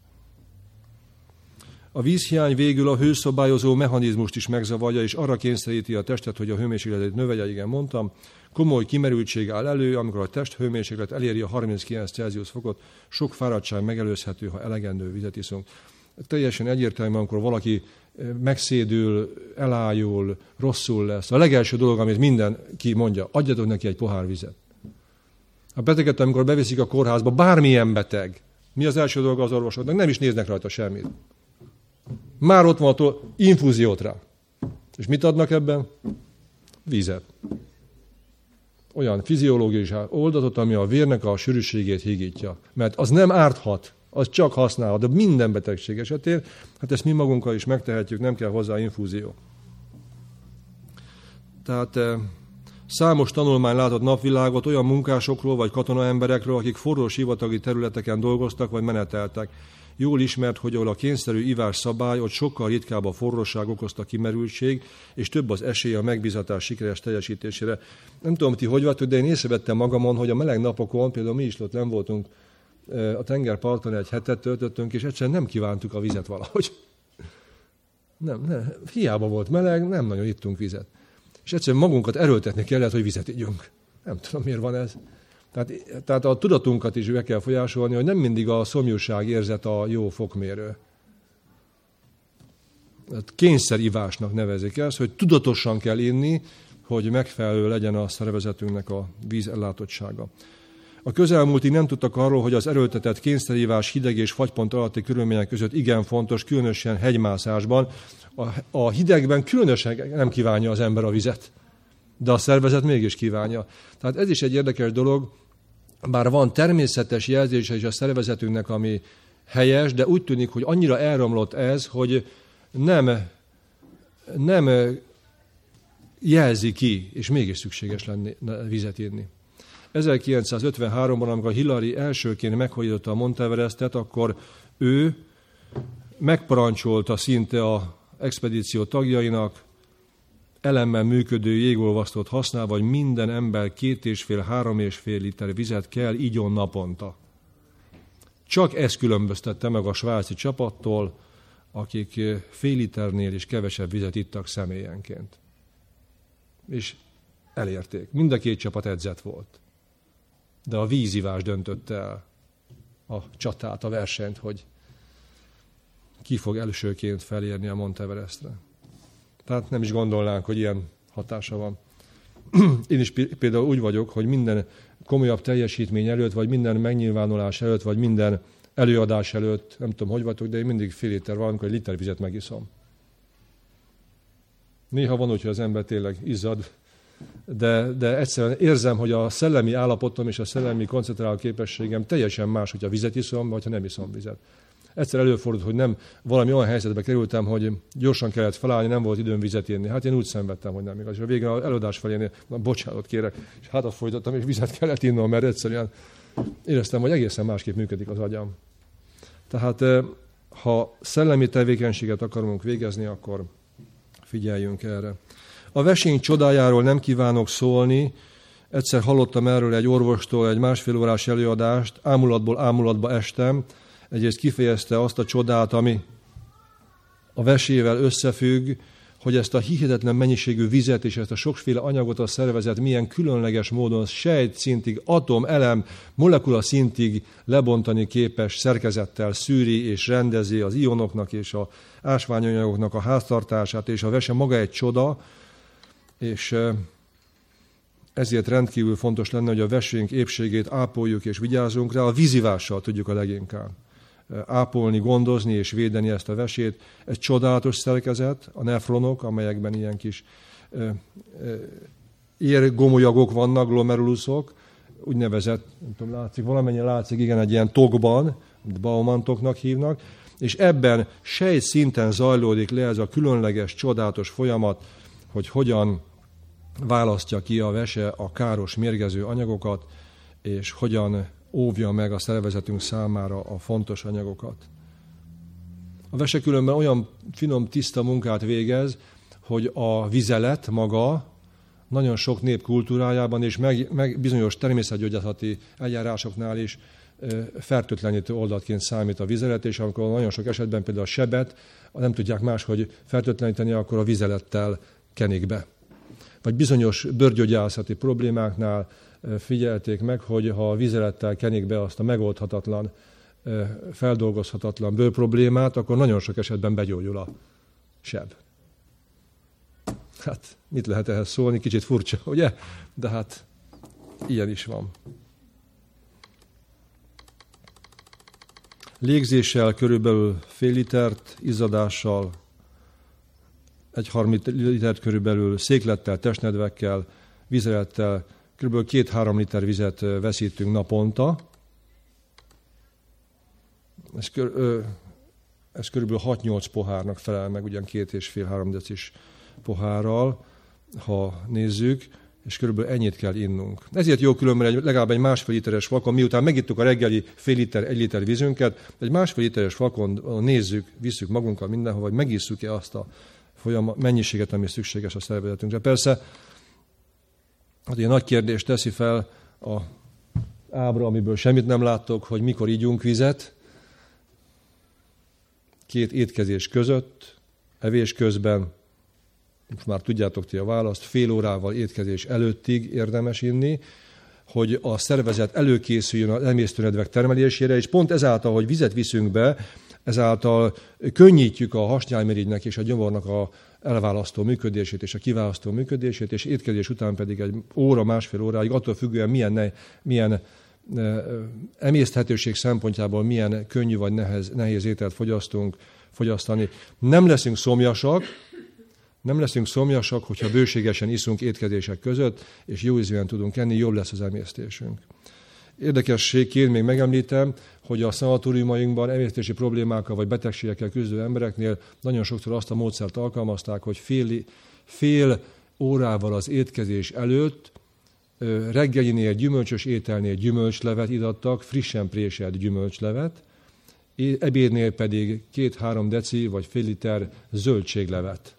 A vízhiány végül a hőszabályozó mechanizmust is megzavarja, és arra kényszeríti a testet, hogy a hőmérsékletet növelje, igen mondtam. Komoly kimerültség áll elő, amikor a test hőmérséklet eléri a 39 Celsius fokot, sok fáradtság megelőzhető, ha elegendő vizet iszunk. Teljesen egyértelmű, amikor valaki megszédül, elájul, rosszul lesz. A legelső dolog, amit mindenki mondja, adjatok neki egy pohár vizet. A beteget, amikor beviszik a kórházba, bármilyen beteg, mi az első dolga az orvosoknak? Nem is néznek rajta semmit. Már ott van a infúziót rá. És mit adnak ebben? Vizet. Olyan fiziológiai oldatot, ami a vérnek a sűrűségét hígítja. Mert az nem árthat, az csak használhat, de minden betegség esetén, hát ezt mi magunkkal is megtehetjük, nem kell hozzá infúzió. Tehát számos tanulmány látott napvilágot olyan munkásokról vagy katonaemberekről, akik forró sivatagi területeken dolgoztak vagy meneteltek. Jól ismert, hogy ahol a kényszerű ivás szabály, ott sokkal ritkább a forróság okozta kimerültség, és több az esély a megbízatás sikeres teljesítésére. Nem tudom, ti hogy vagytok, de én észrevettem magamon, hogy a meleg napokon, például mi is ott nem voltunk a tengerparton, egy hetet töltöttünk, és egyszerűen nem kívántuk a vizet valahogy. Nem, hiába volt meleg, nem nagyon ittunk vizet. És egyszerűen magunkat erőltetni kellett, hogy vizet igyunk. Nem tudom, miért van ez. Tehát a tudatunkat is be kell folyásolni, hogy nem mindig a szomjúság érzet a jó fokmérő. Kényszerivásnak nevezik ezt, hogy tudatosan kell inni, hogy megfelelő legyen a szervezetünknek a vízellátottsága. A közelmúltig nem tudtak arról, hogy az erőltetett kényszerivás hideg és fagypont alatti körülmények között igen fontos, különösen hegymászásban. A hidegben különösen nem kívánja az ember a vizet, de a szervezet mégis kívánja. Tehát ez is egy érdekes dolog, bár van természetes jelzése is a szervezetünknek, ami helyes, de úgy tűnik, hogy annyira elromlott ez, hogy nem jelzi ki, és mégis szükséges lenne vizet inni. 1953-ban, amikor Hillary elsőként meghódította a Monteverestet, akkor ő megparancsolta szinte az expedíció tagjainak, elemmel működő jégolvasztót használva, hogy minden ember 2,5-3,5 liter vizet kell igyon naponta. Csak ez különböztette meg a svájci csapattól, akik fél liternél is kevesebb vizet ittak személyenként. És elérték. Mind a két csapat edzett volt. De a vízivás döntötte el a csatát, a versenyt, hogy ki fog elsőként felérni a Monteverestre. Tehát nem is gondolnánk, hogy ilyen hatása van. Én is például úgy vagyok, hogy minden komolyabb teljesítmény előtt, vagy minden megnyilvánulás előtt, vagy minden előadás előtt, nem tudom, hogy vagyok, de én mindig fél liter valamikor egy liter vizet megiszom. Néha van úgy, hogy az ember tényleg izzad, de egyszerűen érzem, hogy a szellemi állapotom és a szellemi koncentráló képességem teljesen más, hogyha vizet iszom, vagy ha nem iszom vizet. Egyszer előfordult, hogy nem valami olyan helyzetbe kerültem, hogy gyorsan kellett felállni, nem volt időm vizet inni. Hát én úgy szenvedtem, hogy nem igaz. És a végén az előadás felé, bocsánat kérek, és hátat folytattam, és vizet kellett innom, mert egyszerűen éreztem, hogy egészen másképp működik az agyam. Tehát ha szellemi tevékenységet akarunk végezni, akkor figyeljünk erre. A vesény csodájáról nem kívánok szólni. Egyszer hallottam erről egy orvostól egy 1,5 órás előadást, ámulatból ámulatba estem. Egyrészt kifejezte azt a csodát, ami a vesével összefügg, hogy ezt a hihetetlen mennyiségű vizet és ezt a sokféle anyagot a szervezet milyen különleges módon sejtszintig, atom, elem, molekula szintig lebontani képes szerkezettel szűri és rendezi az ionoknak és az ásványanyagoknak a háztartását, és a vese maga egy csoda, és ezért rendkívül fontos lenne, hogy a vesénk épségét ápoljuk és vigyázzunk rá, a vízivással tudjuk a leginkább ápolni, gondozni és védeni ezt a vesét. Egy csodálatos szerkezet, a nefronok, amelyekben ilyen kis érgomolyagok vannak, glomerulusok, úgynevezett, nem tudom, látszik, valamennyire látszik, igen, egy ilyen tokban, Baumantoknak hívnak, és ebben sejtszinten zajlódik le ez a különleges, csodálatos folyamat, hogy hogyan választja ki a vese a káros, mérgező anyagokat, és hogyan óvja meg a szervezetünk számára a fontos anyagokat. A vese különben olyan finom, tiszta munkát végez, hogy a vizelet maga nagyon sok nép kultúrájában és meg bizonyos természetgyógyászati eljárásoknál is fertőtlenítő oldatként számít a vizelet, és amikor nagyon sok esetben például a sebet nem tudják máshogy fertőtleníteni, akkor a vizelettel kenik be. Vagy bizonyos bőrgyógyászati problémáknál figyelték meg, hogy ha a vizelettel kenik be azt a megoldhatatlan, feldolgozhatatlan bőrproblémát, akkor nagyon sok esetben begyógyul a seb. Hát mit lehet ehhez szólni? Kicsit furcsa, ugye? De hát ilyen is van. Légzéssel körülbelül fél litert, izzadással 1,3 litert körülbelül, széklettel, testnedvekkel, vizelettel körülbelül 2-3 liter vizet veszítünk naponta. Ez körülbelül 6-8 pohárnak felel meg, ugyan 2,5-3 decis pohárral, ha nézzük, és körülbelül ennyit kell innunk. Ezért jó különben legalább egy 1,5 literes flakon, miután megittuk a reggeli fél liter, 1 liter vízünket, egy 1,5 literes flakon nézzük, visszük magunkkal mindenhova, vagy megisszuk-e azt a mennyiséget, ami szükséges a szervezetünkre. Persze, hát egy nagy kérdést teszi fel a ábra, amiből semmit nem láttok, hogy mikor ígyunk vizet, 2 étkezés között, evés közben, most már tudjátok ti a választ, fél órával étkezés előttig érdemes inni, hogy a szervezet előkészüljön az emésztőnedvek termelésére, és pont ezáltal, hogy vizet viszünk be, ezáltal könnyítjük a hasnyálmirigynek és a gyomornak a elválasztó működését és a kiválasztó működését, és étkezés után pedig egy óra, másfél óráig, attól függően milyen emészthetőség szempontjából milyen könnyű vagy nehéz ételt fogyasztani. Nem leszünk szomjasak, hogyha bőségesen iszunk étkezések között, és jó ízűen tudunk enni, jobb lesz az emésztésünk. Érdekességként még megemlítem, hogy a szanatóriumainkban emésztési problémákkal vagy betegségekkel küzdő embereknél nagyon sokszor azt a módszert alkalmazták, hogy fél órával az étkezés előtt reggelinél gyümölcsös ételnél gyümölcslevet idattak, frissen préselt gyümölcslevet, ebédnél pedig 2-3 deci vagy fél liter zöldséglevet.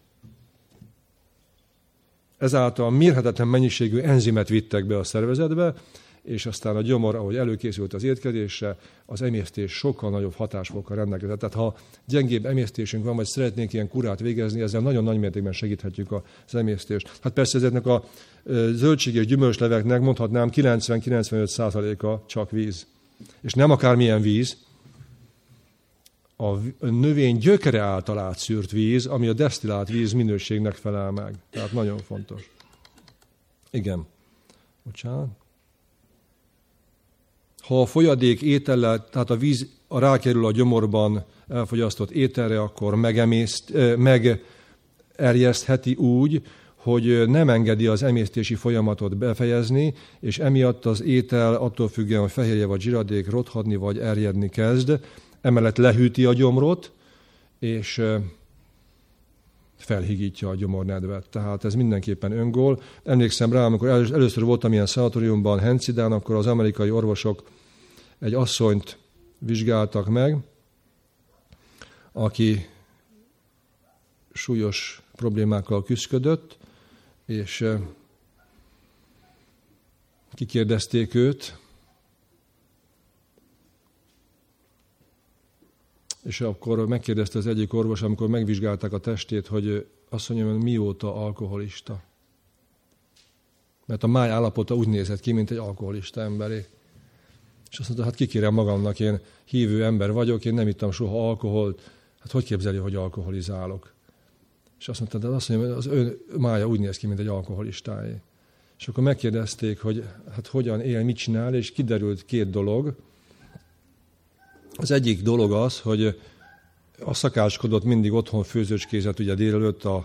Ezáltal mérhetetlen mennyiségű enzimet vittek be a szervezetbe, és aztán a gyomor, ahogy előkészült az étkezésre, az emésztés sokkal nagyobb hatásfokkal rendelkezett. Tehát ha gyengébb emésztésünk van, vagy szeretnénk ilyen kurát végezni, ezzel nagyon nagy mértékben segíthetjük az emésztést. Hát persze ezeknek a zöldség és gyümölcsleveknek mondhatnám 90-95%-a csak víz. És nem akármilyen víz, a növény gyökere által átszűrt víz, ami a desztillált víz minőségnek felel meg. Tehát nagyon fontos. Igen. Bocsánat. Ha a folyadék étellel, tehát a víz rákerül a gyomorban elfogyasztott ételre, akkor megerjesztheti úgy, hogy nem engedi az emésztési folyamatot befejezni, és emiatt az étel attól függően, hogy fehérje vagy zsiradék rothadni vagy erjedni kezd, emellett lehűti a gyomrot, és felhigítja a gyomornedvet. Tehát ez mindenképpen öngól. Emlékszem rá, amikor először voltam ilyen szanatóriumban, Hencidán, akkor az amerikai orvosok egy asszonyt vizsgáltak meg, aki súlyos problémákkal küszködött, és kikérdezték őt, és akkor megkérdezte az egyik orvos, amikor megvizsgálták a testét, hogy azt mondja, hogy mióta alkoholista. Mert a máj állapota úgy nézett ki, mint egy alkoholista emberé. És azt mondta, hát kikérem magamnak, én hívő ember vagyok, én nem ittam soha alkoholt, hát hogy képzeli, hogy alkoholizálok? És azt mondta, de azt mondja, az ön mája úgy néz ki, mint egy alkoholistáé. És akkor megkérdezték, hogy hát hogyan él, mit csinál, és kiderült 2 dolog. Az egyik dolog az, hogy a szakácskodott mindig otthon főzőcskézett ugye délelőtt a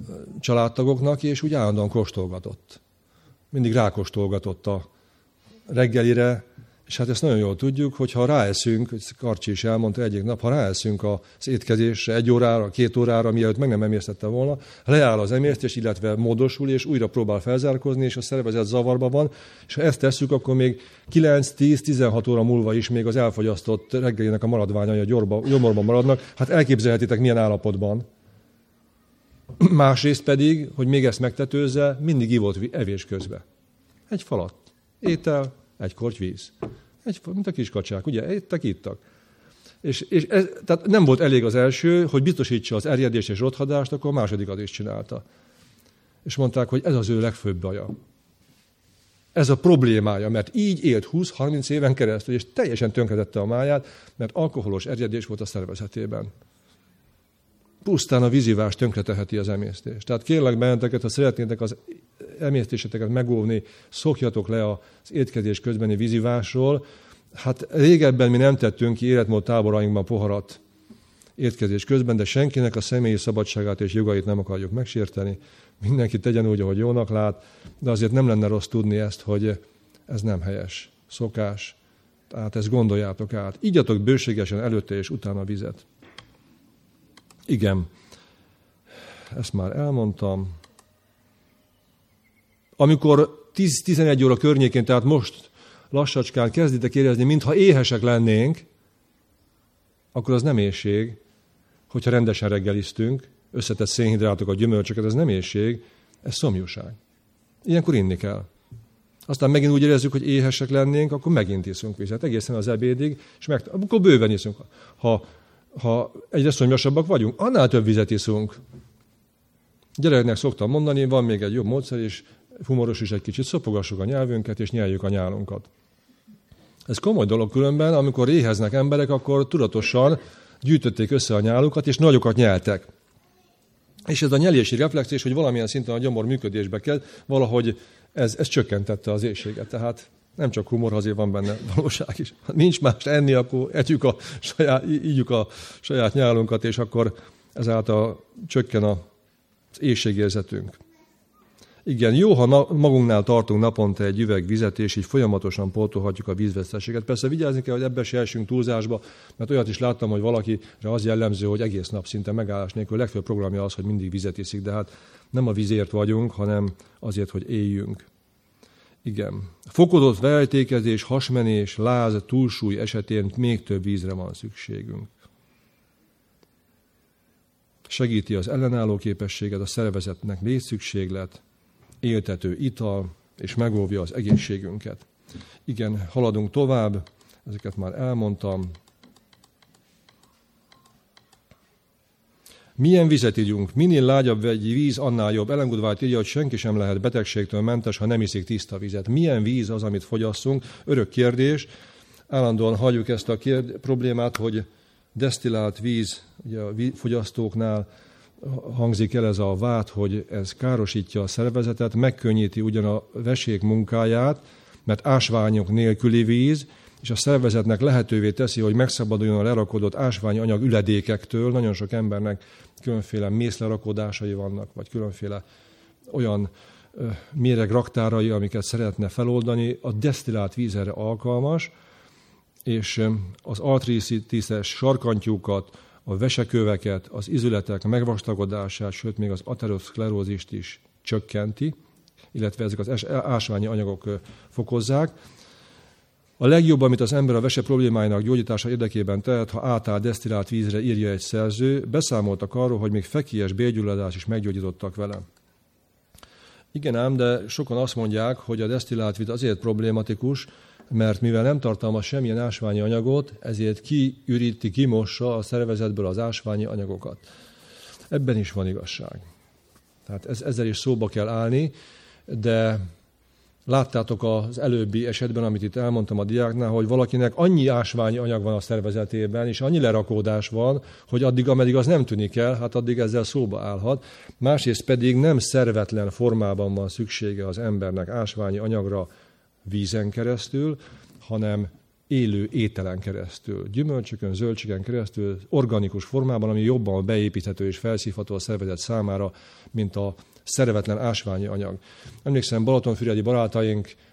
családtagoknak, és úgy állandóan kóstolgatott. Mindig rákóstolgatott a reggelire, és hát ezt nagyon jól tudjuk, hogy ha ráeszünk, Karcsi is elmondta egyik nap, ha ráeszünk az étkezésre 1 órára, 2 órára, mielőtt meg nem emésztette volna, leáll az emésztés, illetve módosul, és újra próbál felzárkózni, és a szervezet zavarban van, és ha ezt tesszük, akkor még 9-10-16 óra múlva is még az elfogyasztott reggelinek a maradványai a gyomorban maradnak. Hát elképzelhetitek, milyen állapotban. Másrészt pedig, hogy még ezt megtetőzze, mindig ivott evés közben. Egy falat étel, egy korty víz. Mint a kiskacsák, ugye? Ettek, ittak. És ez, tehát nem volt elég az első, hogy biztosítsa az erjedést és rothadást, akkor a másodikat is csinálta. És mondták, hogy ez az ő legfőbb baja. Ez a problémája, mert így élt 20-30 éven keresztül, és teljesen tönkretette a máját, mert alkoholos erjedés volt a szervezetében. Pusztán a vízivás tönkreteheti az emésztést. Tehát kérlek benneteket, ha szeretnétek az emésztéseteket megóvni, szokjatok le az étkezés közbeni vízivásról. Hát régebben mi nem tettünk ki életmód táborainkban poharat étkezés közben, de senkinek a személyi szabadságát és jogait nem akarjuk megsérteni. Mindenki tegyen úgy, ahogy jónak lát, de azért nem lenne rossz tudni ezt, hogy ez nem helyes szokás. Tehát ezt gondoljátok át. Igyatok bőségesen előtte és utána vizet. Igen, ezt már elmondtam. Amikor 10-11 óra környékén, tehát most lassacskán kezditek érezni, mintha éhesek lennénk, akkor az nem éhség, hogyha rendesen reggeliztünk, összetett szénhidrátokat, gyümölcsöket, ez nem éhség, ez szomjúság. Ilyenkor inni kell. Aztán megint úgy érezzük, hogy éhesek lennénk, akkor megint iszunk vizet, egészen az ebédig, és akkor bőven iszunk. Ha egyre szomjasabbak vagyunk, annál több vizet iszunk. Gyereknek szoktam mondani, van még egy jobb módszer, és humoros is egy kicsit, szopogassuk a nyelvünket, és nyeljük a nyálunkat. Ez komoly dolog különben, amikor éheznek emberek, akkor tudatosan gyűjtötték össze a nyálukat, és nagyokat nyeltek. És ez a nyelési reflexés, hogy valamilyen szinten a gyomor működésbe kell, valahogy ez csökkentette az éhséget. Tehát nem csak humor, azért van benne valóság is. Ha nincs más enni, akkor ígyük a saját nyálunkat, és akkor ezáltal csökken az éhségérzetünk. Igen, jó, ha magunknál tartunk naponta egy üveg vizet, és így folyamatosan pótolhatjuk a vízveszteséget. Persze vigyázni kell, hogy ebben se essünk túlzásba, mert olyat is láttam, hogy valakire az jellemző, hogy egész nap szinte megállás nélkül. Legfőbb programja az, hogy mindig vizet iszik, de hát nem a vízért vagyunk, hanem azért, hogy éljünk. Igen. Fokozott verejtékezés, hasmenés, láz, túlsúly esetén még több vízre van szükségünk. Segíti az ellenálló képességet, a szervezetnek létszükséglet, éltető ital, és megóvja az egészségünket. Igen, haladunk tovább, ezeket már elmondtam. Milyen vizet ígyunk? Minél lágyabb egy víz, annál jobb. Ellen Goodwhite írja, hogy senki sem lehet betegségtől mentes, ha nem iszik tiszta vizet. Milyen víz az, amit fogyasszunk? Örök kérdés. Állandóan halljuk ezt a problémát, hogy desztillált víz, ugye a fogyasztóknál hangzik el ez a vád, hogy ez károsítja a szervezetet, megkönnyíti ugyan a vesék munkáját, mert ásványok nélküli víz, és a szervezetnek lehetővé teszi, hogy megszabaduljon a lerakodott ásványi anyag üledékektől. Nagyon sok embernek különféle mészlerakodásai vannak, vagy különféle olyan méregraktárai, amiket szeretne feloldani. A desztillált víz erre alkalmas, és az artritis-es sarkantyúkat, a veseköveket, az izületek megvastagodását, sőt még az ateroszklerózist is csökkenti, illetve ezek az ásványi anyagok fokozzák. A legjobb, amit az ember a vese problémáinak gyógyítása érdekében tehet, ha átáll desztillált vízre, írja egy szerző, beszámoltak arról, hogy még fekélyes bélgyulladás is meggyógyítottak vele. Igen ám, de sokan azt mondják, hogy a desztillált víz azért problématikus, mert mivel nem tartalmaz semmilyen ásványi anyagot, ezért kiüríti, kimossa a szervezetből az ásványi anyagokat. Ebben is van igazság. Tehát ezzel is szóba kell állni, de láttátok az előbbi esetben, amit itt elmondtam a diáknál, hogy valakinek annyi ásványi anyag van a szervezetében, és annyi lerakódás van, hogy addig, ameddig az nem tűnik el, hát addig ezzel szóba állhat. Másrészt pedig nem szervetlen formában van szüksége az embernek ásványi anyagra vízen keresztül, hanem élő ételen keresztül, gyümölcsökön, zöldségen keresztül, organikus formában, ami jobban beépíthető és felszívható a szervezet számára, mint a szervetlen ásványi anyag. Emlékszem, balatonfüredi barátaink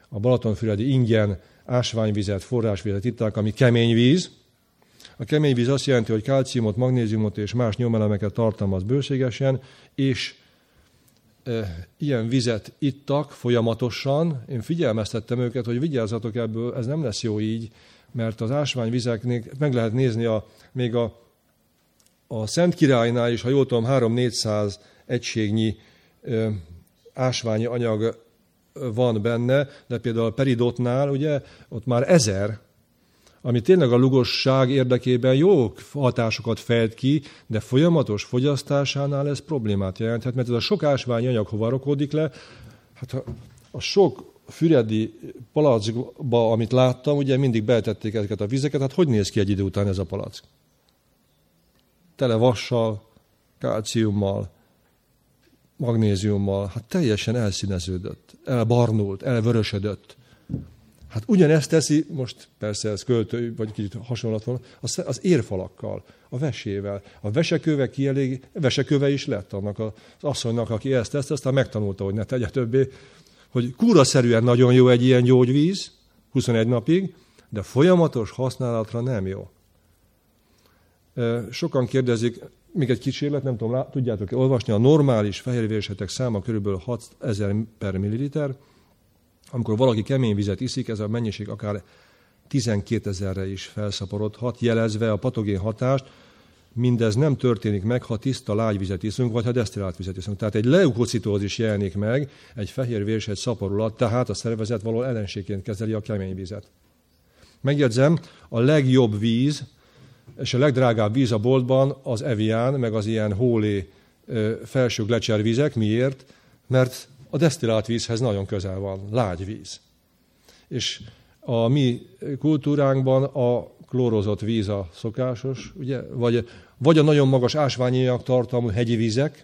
a Balatonfüredi ingyen ásványvizet, forrásvizet itták, ami kemény víz. A kemény víz azt jelenti, hogy kalciumot, magnéziumot és más nyomelemeket tartalmaz bőségesen, és ilyen vizet ittak folyamatosan. Én figyelmeztettem őket, hogy vigyázzatok ebből, ez nem lesz jó így, mert az ásványvizeknek meg lehet nézni még a Szent Királynál is, ha jól tudom, 300-400 egységnyi ásványi anyag van benne, de például a peridotnál, ugye, ott már 1000, ami tényleg a lugosság érdekében jó hatásokat fejt ki, de folyamatos fogyasztásánál ez problémát jelenthet, mert ez a sok ásványi anyag hova rakódik le, hát a sok füredi palackba, amit láttam, ugye mindig beletették ezeket a vizeket, hát hogy néz ki egy idő után ez a palack? Tele vassal, kalciummal, magnéziummal, hát teljesen elszíneződött, elbarnult, elvörösödött. Hát ugyanezt teszi, most persze ez költő, vagy kicsit hasonlat van, az érfalakkal, a vesével. A veseköve is lett annak az asszonynak, aki ezt tesz, aztán megtanulta, hogy ne tegye többé, hogy kúraszerűen nagyon jó egy ilyen gyógyvíz, 21 napig, de folyamatos használatra nem jó. Sokan kérdezik, még egy kísérlet, nem tudom, tudjátok olvasni, a normális fehérvérsetek száma kb. 6000 per milliliter. Amikor valaki kemény vizet iszik, ez a mennyiség akár 12 000-re is felszaporodhat, jelezve a patogén hatást. Mindez nem történik meg, ha tiszta lágyvizet iszunk, vagy ha desztillált vizet iszunk. Tehát egy leukocitózis jelenik meg, egy fehérvérsejt szaporulat, tehát a szervezet való ellenségként kezeli a kemény vizet. Megjegyzem, a legjobb víz, és a legdrágább víz a boltban az Evian, meg az ilyen hólé felső glecservizek. Miért? Mert a desztillált vízhez nagyon közel van, lágy víz. És a mi kultúránkban a klórozott víz a szokásos, ugye? Vagy a nagyon magas ásványanyag tartalmú hegyi vizek.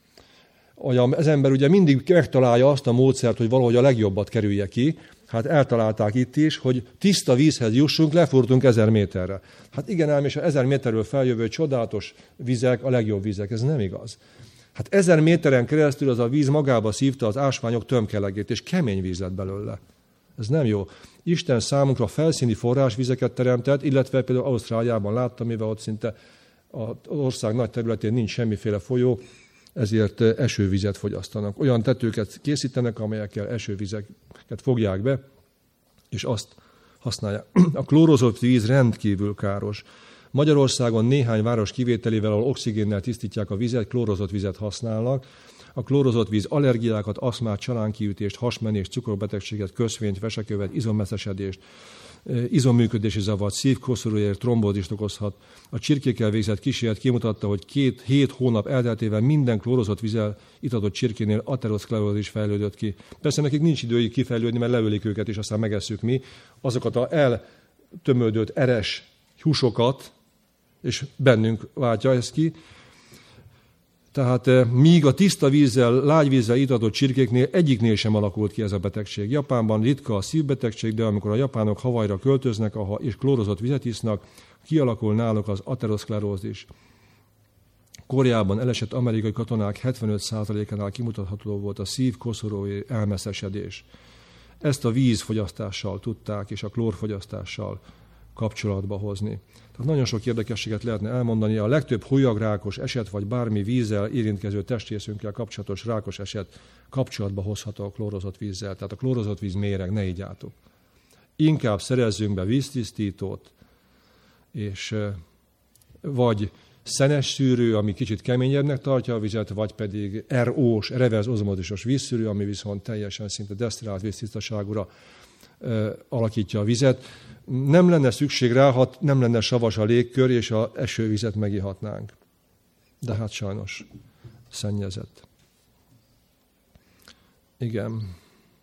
Az ember ugye mindig megtalálja azt a módszert, hogy valahogy a legjobbat kerülje ki. Hát eltalálták itt is, hogy tiszta vízhez jussunk, lefordultunk 1000 méterre. Hát igen ám, és a 1000 méterről feljövő csodálatos vizek a legjobb vizek. Ez nem igaz. Hát 1000 méteren keresztül az a víz magába szívta az ásványok tömkelegét, és kemény víz lett belőle. Ez nem jó. Isten számunkra felszíni forrásvizeket teremtett, illetve például Ausztráliában láttam, mivel ott szinte az ország nagy területén nincs semmiféle folyó, ezért esővizet fogyasztanak. Olyan tetőket készítenek, amelyekkel esővizeket fogják be, és azt használják. A klórozott víz rendkívül káros. Magyarországon néhány város kivételével, ahol oxigénnel tisztítják a vizet, klórozott vizet használnak. A klórozott víz allergiákat, aszmát, csalánkiütést, hasmenést, cukorbetegséget, köszvényt, vesekövet, izommeszesedést, izomműködési zavart, szívkoszorúért, trombózist okozhat. A csirkékkel végzett kísérlet kimutatta, hogy 7 hónap elteltével minden klórozott vízzel itatott csirkénél ateroszklerózis fejlődött ki. Persze nekik nincs időig kifejlődni, mert leölik őket, és aztán megesszük mi. Azokat az eltömődött eres húsokat, és bennünk váltja ezt ki. Tehát míg a tiszta vízzel, lágyvízzel itatott csirkéknél egyiknél sem alakult ki ez a betegség. Japánban ritka a szívbetegség, de amikor a japánok Hawaiira költöznek és klórozott vizet isznak, kialakul náluk az ateroszklerózis. Koreában elesett amerikai katonák 75%-ánál kimutatható volt a szív-koszorúi elmeszesedés. Ezt a vízfogyasztással tudták, és a klórfogyasztással kapcsolatba hozni. Tehát nagyon sok érdekességet lehetne elmondani. A legtöbb hólyagrákos eset, vagy bármi vízzel érintkező testrészünkkel kapcsolatos rákos eset kapcsolatba hozható a klórozott vízzel. Tehát a klórozott víz méreg, ne igyátok. Inkább szerezzünk be víztisztítót, és vagy szenes szűrő, ami kicsit keményebbnek tartja a vizet, vagy pedig RO-s, reverz ozmózisos vízszűrő, ami viszont teljesen szinte desztillált víztisztaságúra alakítja a vizet. Nem lenne szükség rá, ha nem lenne savas a légkör, és az esővizet megihatnánk. De hát sajnos szennyezett. Igen.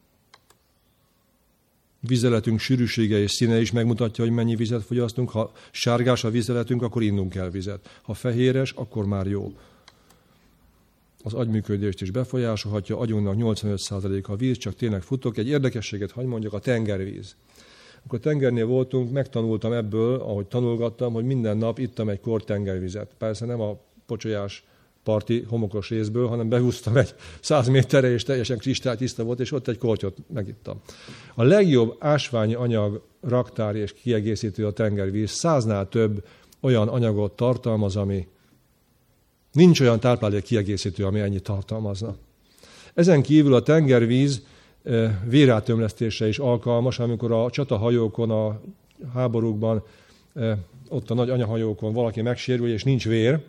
Vizeletünk sűrűsége és színe is megmutatja, hogy mennyi vizet fogyasztunk. Ha sárgás a vizeletünk, akkor innunk kell vizet. Ha fehéres, akkor már jó. Az agyműködést is befolyásolhatja, agyunknak 85%-a víz, csak tényleg futok. Egy érdekességet hadd mondjak, a tengervíz. Amikor tengernél voltunk, megtanultam ebből, ahogy tanulgattam, hogy minden nap ittam egy kort tengervizet. Persze nem a pocsolyás parti homokos részből, hanem behúztam egy 100 méterre, és teljesen kristálytiszta volt, és ott egy kortyot megittam. A legjobb ásványi anyag, raktár és kiegészítő a tengervíz. 100-nál több olyan anyagot tartalmaz, ami nincs olyan táplálék kiegészítő, ami ennyit tartalmazna. Ezen kívül a tengervíz vérátömlesztésre is alkalmas, amikor a csatahajókon, a háborúkban, ott a nagy anyahajókon valaki megsérül, és nincs vér,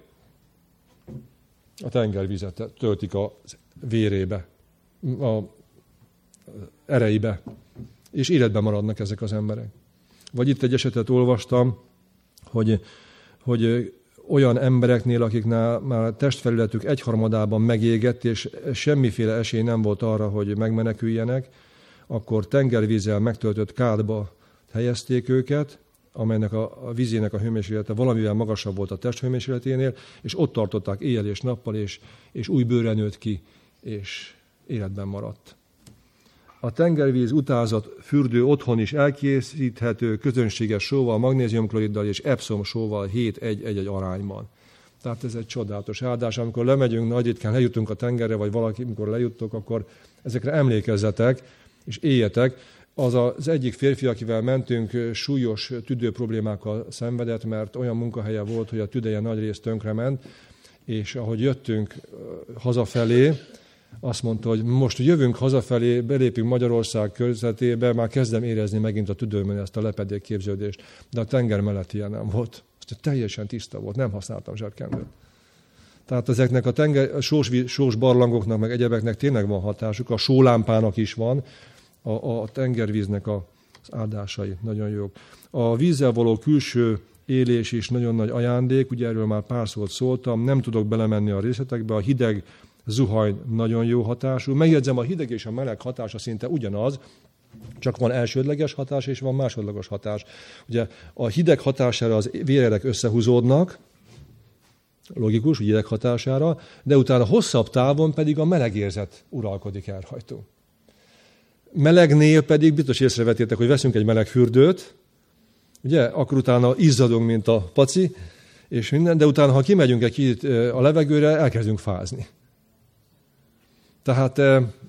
a tengervizet töltik a vérébe, a ereibe, és életben maradnak ezek az emberek. Vagy itt egy esetet olvastam, hogy olyan embereknél, akiknál már testfelületük egyharmadában megégett, és semmiféle esély nem volt arra, hogy megmeneküljenek, akkor tengervízzel megtöltött kádba helyezték őket, amelynek a vízének a hőmérséklete valamivel magasabb volt a testhőmérsékleténél, és ott tartották éjjel és nappal, és új bőre nőtt ki, és életben maradt. A tengervíz utázat fürdő otthon is elkészíthető közönséges sóval, magnéziumkloriddal és Epsom sóval 7:1 arányban. Tehát ez egy csodálatos áldás. Amikor lemegyünk, nagy ritkán lejutunk a tengerre, vagy valaki, amikor lejuttok, akkor ezekre emlékezzetek, és éljetek. Az egyik férfi, akivel mentünk, súlyos tüdő problémákkal szenvedett, mert olyan munkahelye volt, hogy a tüdeje nagy részt tönkrement, és ahogy jöttünk hazafelé, azt mondta, hogy most jövünk hazafelé, belépünk Magyarország körzetébe, már kezdem érezni megint a tüdőmön ezt a lepedék képződést, de a tenger mellett ilyen nem volt. Teljesen tiszta volt, nem használtam zsebkendőt. Tehát ezeknek a sós barlangoknak, meg egyebeknek tényleg van hatásuk, a sólámpának is van, a tengervíznek az áldásai nagyon jók. A vízzel való külső élés is nagyon nagy ajándék, ugye erről már pár szót szóltam, nem tudok belemenni a részletekbe, a hideg zuhany nagyon jó hatású. Megjegyzem, a hideg és a meleg hatása szinte ugyanaz, csak van elsődleges hatás és van másodlagos hatás. Ugye a hideg hatására az vérelek összehúzódnak, logikus, hideg hatására, de utána hosszabb távon pedig a meleg érzet uralkodik el rajtunk. Melegnél pedig biztos észrevetétek, hogy veszünk egy meleg fürdőt, ugye, akkor utána izzadunk, mint a paci, és minden, de utána, ha kimegyünk egy kicsit a levegőre, elkezdünk fázni. Tehát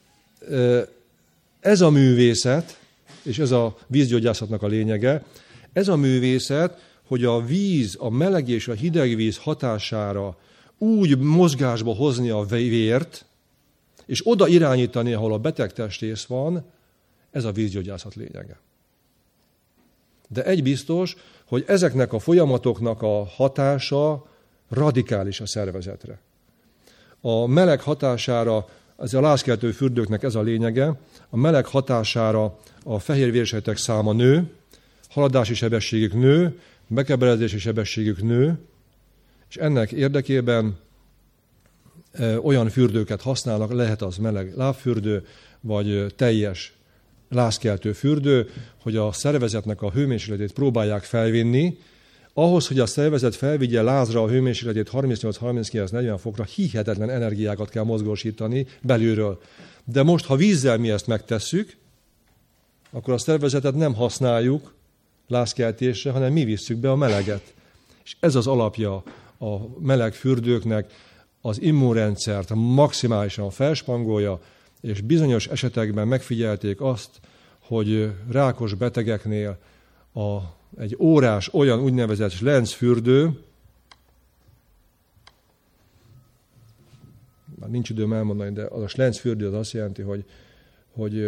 ez a művészet, és ez a vízgyógyászatnak a lényege, ez a művészet, hogy a víz, a meleg és a hideg víz hatására úgy mozgásba hozni a vért, és oda irányítani, ahol a beteg testrész van, ez a vízgyógyászat lényege. De egy biztos, hogy ezeknek a folyamatoknak a hatása radikális a szervezetre. A meleg hatására, ez a lázkeltő fürdőknek ez a lényege, a meleg hatására a fehérvérsejtek száma nő, haladási sebességük nő, bekebelezési sebességük nő, és ennek érdekében olyan fürdőket használnak, lehet az meleg lábfürdő, vagy teljes lázkeltő fürdő, hogy a szervezetnek a hőmérsékletét próbálják felvinni. Ahhoz, hogy a szervezet felvigye lázra a hőmérsékletét 38-39-40 fokra, hihetetlen energiákat kell mozgósítani belülről. De most, ha vízzel mi ezt megtesszük, akkor a szervezetet nem használjuk lázkeltésre, hanem mi visszük be a meleget. És ez az alapja a meleg fürdőknek, az immunrendszert maximálisan felspangolja, és bizonyos esetekben megfigyelték azt, hogy rákos betegeknél egy órás olyan úgynevezett Lenz-fürdő, már nincs időm elmondani, de az a Lenz-fürdő az azt jelenti, hogy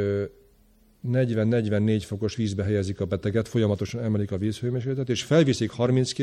40-44 fokos vízbe helyezik a beteget, folyamatosan emelik a vízhőmérsékletet, és felviszik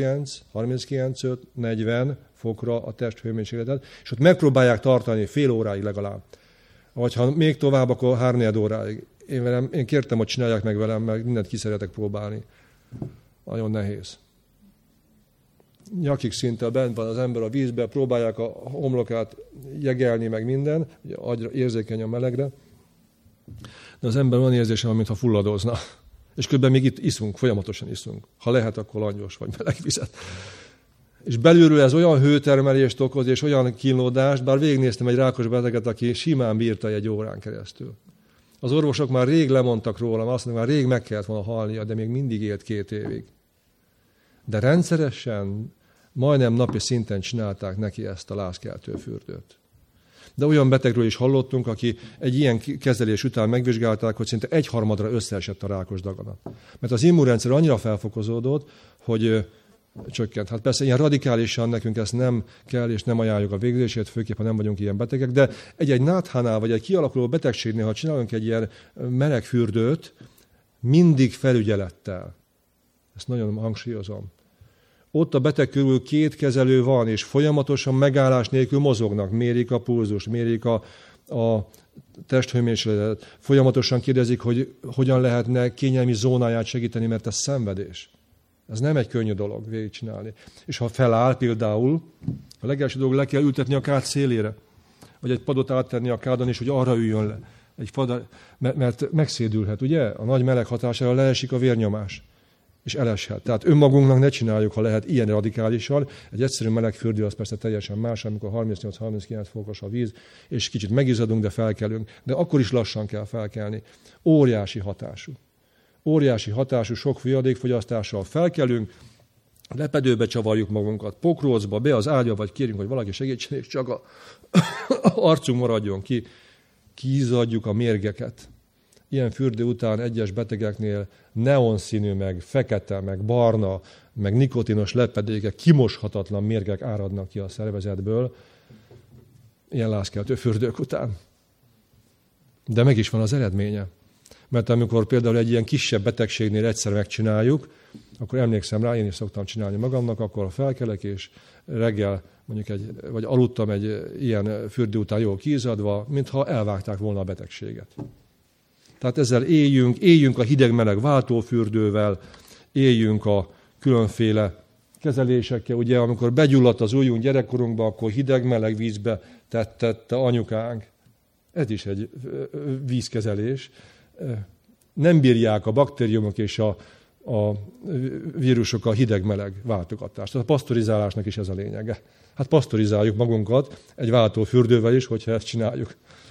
39-40 fokra a testhőmérsékletet, és ott megpróbálják tartani fél óráig legalább. Vagy ha még tovább, akkor 3-4 óráig. Én kértem, hogy csinálják meg velem, mert mindent ki szeretek próbálni. Nagyon nehéz. Nyakig szinte bent van az ember a vízbe, próbálják a homlokát jegelni, meg minden, ugye agyra érzékeny a melegre, de az ember van érzése, mintha fulladozna. És közben még itt iszunk, folyamatosan iszunk. Ha lehet, akkor langyos vagy meleg vizet. És belülről ez olyan hőtermelést okoz, és olyan kínlódást, bár végignéztem egy rákos beteget, aki simán bírta egy órán keresztül. Az orvosok már rég lemondtak rólam, azt mondták, már rég meg kellett volna halnia, de még mindig élt 2 évig. De rendszeresen Majdnem napi szinten csinálták neki ezt a lázkeltő fürdőt. De olyan betegről is hallottunk, aki egy ilyen kezelés után megvizsgálták, hogy szinte 1/3 összeesett a rákos daganat. Mert az immunrendszer annyira felfokozódott, hogy csökkent. Hát persze ilyen radikálisan nekünk ezt nem kell, és nem ajánljuk a végzését, főképp, ha nem vagyunk ilyen betegek, de egy náthánál, vagy egy kialakuló betegségnél, ha csinálunk egy ilyen meleg fürdőt, mindig felügyelettel. Ezt nagyon hangsúlyozom. Ott a beteg körül 2 kezelő van, és folyamatosan megállás nélkül mozognak, mérik a pulzust, mérik a testhőmérsékletet, folyamatosan kérdezik, hogy hogyan lehetne kényelmi zónáját segíteni, mert ez szenvedés. Ez nem egy könnyű dolog végigcsinálni. És ha feláll például, a legelső dolog le kell ültetni a kád szélére, vagy egy padot áttenni a kádon, és hogy arra üljön le. Mert megszédülhet, ugye? A nagy meleg hatására leesik a vérnyomás, és eleshet. Tehát önmagunknak ne csináljuk, ha lehet ilyen radikálisan. Egy egyszerű meleg fürdő az persze teljesen más, amikor 38-39 fokos a víz, és kicsit megizzadunk, de felkelünk. De akkor is lassan kell felkelni. Óriási hatású. Óriási hatású, sok folyadékfogyasztással felkelünk, lepedőbe csavarjuk magunkat, pokrócba, be az ágyba, vagy kérjünk, hogy valaki segítsen, és csak a arcunk maradjon ki. Kiizzadjuk a mérgeket. Ilyen fürdő után egyes betegeknél neonszínű, meg fekete, meg barna, meg nikotinos lepedékek, kimoshatatlan mérgek áradnak ki a szervezetből, ilyen lázkeltő fürdők után. De meg is van az eredménye. Mert amikor például egy ilyen kisebb betegségnél egyszer megcsináljuk, akkor emlékszem rá, én is szoktam csinálni magamnak, akkor felkelek, és reggel mondjuk vagy aludtam egy ilyen fürdő után jól kiizzadva, mintha elvágták volna a betegséget. Tehát ezzel éljünk a hideg-meleg váltófürdővel, éljünk a különféle kezelésekkel. Ugye, amikor begyulladt az ujjunk gyerekkorunkba, akkor hideg-meleg vízbe tette anyukánk. Ez is egy vízkezelés. Nem bírják a baktériumok és a vírusok a hideg-meleg váltogatást. A pasztorizálásnak is ez a lényege. Hát pasztorizáljuk magunkat egy váltófürdővel is, hogyha ezt csináljuk.